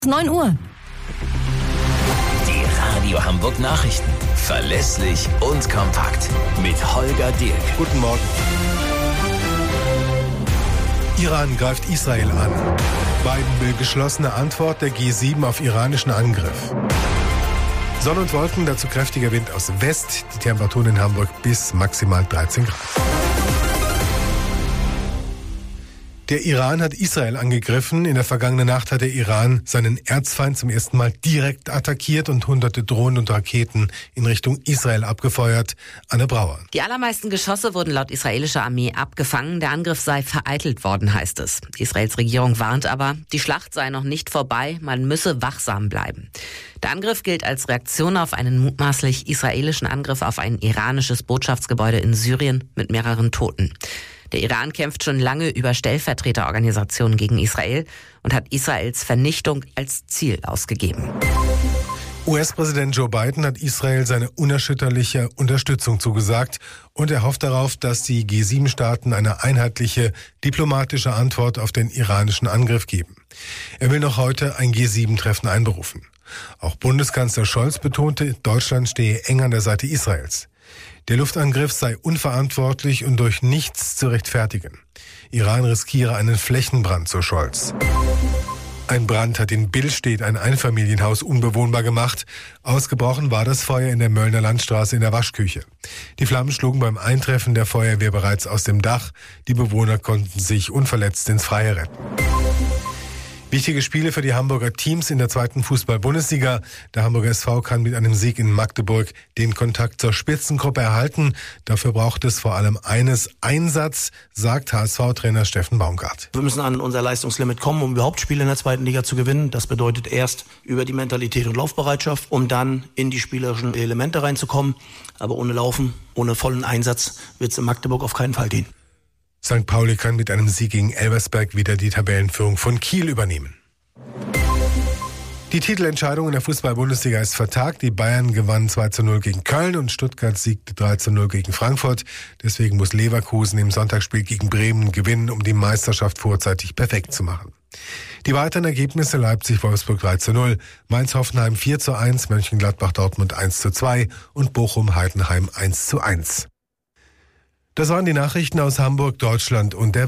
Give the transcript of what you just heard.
9 Uhr. Die Radio Hamburg Nachrichten. Verlässlich und kompakt. Mit Holger Dirk. Guten Morgen. Iran greift Israel an. Biden will geschlossene Antwort der G7 auf iranischen Angriff. Sonne und Wolken, dazu kräftiger Wind aus West. Die Temperaturen in Hamburg bis maximal 13 Grad. Der Iran hat Israel angegriffen. In der vergangenen Nacht hat der Iran seinen Erzfeind zum ersten Mal direkt attackiert und hunderte Drohnen und Raketen in Richtung Israel abgefeuert. Anne Brauer. Die allermeisten Geschosse wurden laut israelischer Armee abgefangen. Der Angriff sei vereitelt worden, heißt es. Israels Regierung warnt aber, die Schlacht sei noch nicht vorbei, man müsse wachsam bleiben. Der Angriff gilt als Reaktion auf einen mutmaßlich israelischen Angriff auf ein iranisches Botschaftsgebäude in Syrien mit mehreren Toten. Der Iran kämpft schon lange über Stellvertreterorganisationen gegen Israel und hat Israels Vernichtung als Ziel ausgegeben. US-Präsident Joe Biden hat Israel seine unerschütterliche Unterstützung zugesagt und er hofft darauf, dass die G7-Staaten eine einheitliche diplomatische Antwort auf den iranischen Angriff geben. Er will noch heute ein G7-Treffen einberufen. Auch Bundeskanzler Scholz betonte, Deutschland stehe eng an der Seite Israels. Der Luftangriff sei unverantwortlich und durch nichts zu rechtfertigen. Iran riskiere einen Flächenbrand, so Scholz. Ein Brand hat in Billstedt ein Einfamilienhaus unbewohnbar gemacht. Ausgebrochen war das Feuer in der Möllner Landstraße in der Waschküche. Die Flammen schlugen beim Eintreffen der Feuerwehr bereits aus dem Dach. Die Bewohner konnten sich unverletzt ins Freie retten. Wichtige Spiele für die Hamburger Teams in der 2. Fußball-Bundesliga. Der Hamburger SV kann mit einem Sieg in Magdeburg den Kontakt zur Spitzengruppe erhalten. Dafür braucht es vor allem Einsatz, sagt HSV-Trainer Steffen Baumgart. Wir müssen an unser Leistungslimit kommen, um überhaupt Spiele in der 2. Liga zu gewinnen. Das bedeutet erst über die Mentalität und Laufbereitschaft, um dann in die spielerischen Elemente reinzukommen. Aber ohne Laufen, ohne vollen Einsatz wird es in Magdeburg auf keinen Fall gehen. St. Pauli kann mit einem Sieg gegen Elversberg wieder die Tabellenführung von Kiel übernehmen. Die Titelentscheidung in der Fußball-Bundesliga ist vertagt. Die Bayern gewannen 2:0 gegen Köln und Stuttgart siegte 3:0 gegen Frankfurt. Deswegen muss Leverkusen im Sonntagsspiel gegen Bremen gewinnen, um die Meisterschaft vorzeitig perfekt zu machen. Die weiteren Ergebnisse: Leipzig-Wolfsburg 3:0, Mainz-Hoffenheim 4:1, Mönchengladbach-Dortmund 1:2 und Bochum-Heidenheim 1:1. Das waren die Nachrichten aus Hamburg, Deutschland und der